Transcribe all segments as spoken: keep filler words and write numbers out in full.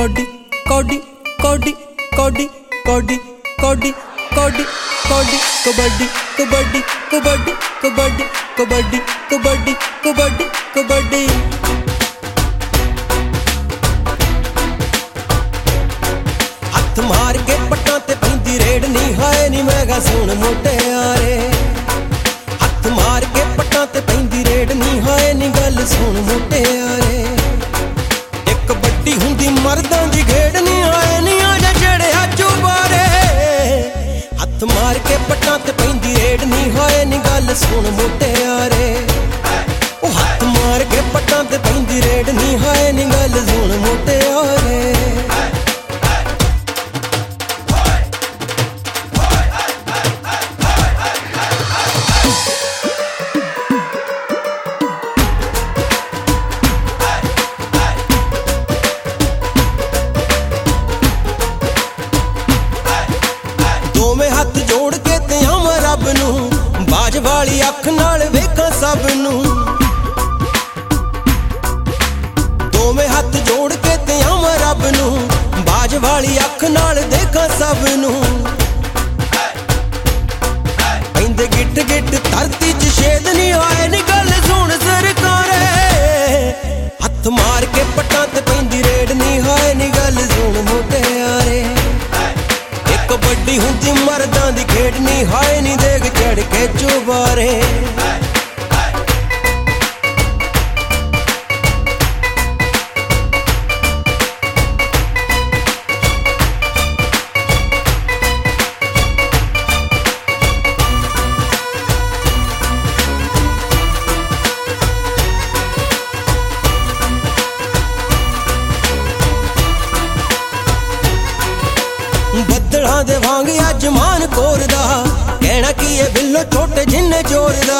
कौडी कौडी कौडी कौडी कौडी कौडी कौडी कौडी कबड्डी कबड्डी कबड्डी कबड्डी कबड्डी कबड्डी कबड्डी कबड्डी। हथ मार के पट्टां ते पैंदी रेड नी हाय नी मैं गा सुन मुटियारे। हथ मार के पट्टां ते पैंदी रेड नी हाय नी गल सुन मुटियारे। एक बड्डी हुंदी मर्दां दी घेड़ नी हाय नी आजा चढ़िया चुबारे। हथ मार के पट्टां ते पैंदी रेड नी हाय नी गल सुन मुटियारे। ओ हथ मार के पट्टां ते पैंदी रेड नी हाय नी गल सुन मुटियारे। दोवें हथ जोड़ के ते आवां रब नूं, बाज वाली अख नाल वेखां सब नूं। दोवें हथ जोड़ के ते आवां रब नूं, बाज वाली अख नाल देखां सब नूं। पैंदे गिट गिट धरती च छेद नी आए नी गल सुन सरकारे। हथ मार के पट्टां ते पैंदी रेड नी हाय नी गल सुन मुटियारे। कबड्डी हुंदी मर्दां दी खेड नी हाय नी देख चढ़ के चुबारे। बदलां दे वांग अज मान कोरदा, कहना की ए बिल्लो छोटे जिन्ने जोरदा।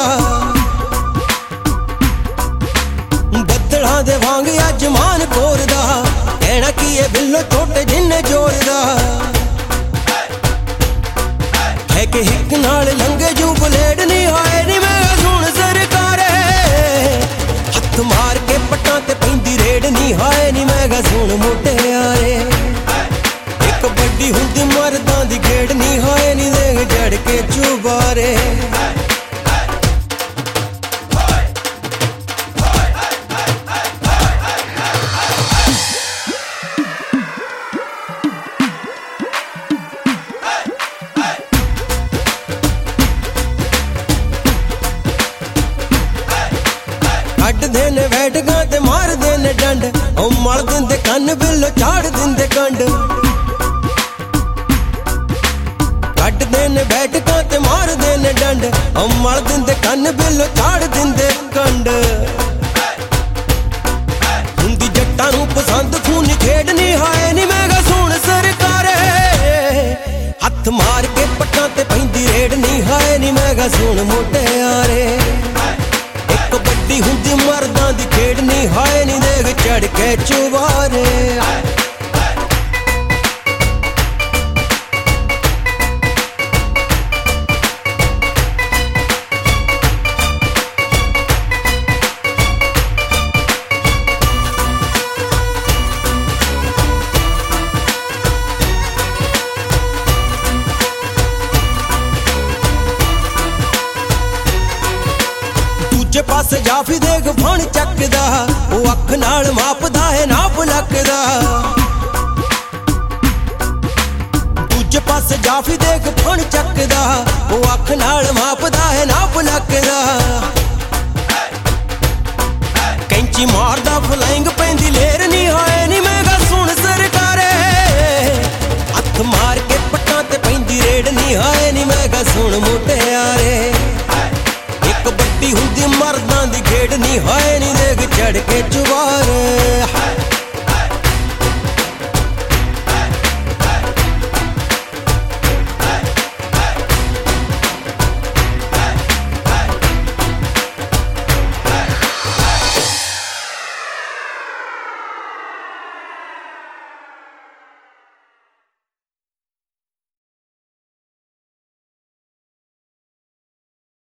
बदलां दे वांग अज मान कोरदा, कहना की ए बिल्लो छोटे जिन्ने जोरदा। है कि हिक नाल लंगे जू बलेड नी हाय नी मैं सुन सरकारे। हथ मार के पट्टां ते पैंदी रेड नी हाय नी मैं गा सुन मुटियारे। कबड्डी हुंदी मर्दां दी खेड नी हाय नी देख चढ़ के चुबारे। कट देने बैठगा ते मार देने डंड, ओ मल दिंदे कन्न बिल्लो झाड़ दिंदे कंड। कट देने बैठका ते मार देने डंड, ओ मल दिंदे कन्न बिल्लो झाड़ दिंदे कंड। हुंदी जट्टां नूं पसंद खूनी खेड नी हाय नी मैं गा सुन सरकारे। हथ मार के पट्टां ते पैंदी रेड नी हाय नी मैं गा सुन मुटियारे। एक कबड्डी हुंदी मर्दां दी खेड नी हाय नी देख चढ़ के चुबारे। दूजे पासे जाफी देख फण चकदा, ओ अख नाल मापदा है नाप लकदा। दूजे पासे जाफी देख फण चकदा, ओ अख नाल मापदा है नाप लकदा। कैंची मारदा फ्लाइंग पैंदी लेर नी हाय नी मैं गा सुन सरकारे। हथ मार के पट्टां ते पैंदी रेड नी हाय नी मैं गा सुन मुटियारे। कबड्डी हुंदी मर्दां दी खेड नी हाय नी देख चढ़ के चुबारे।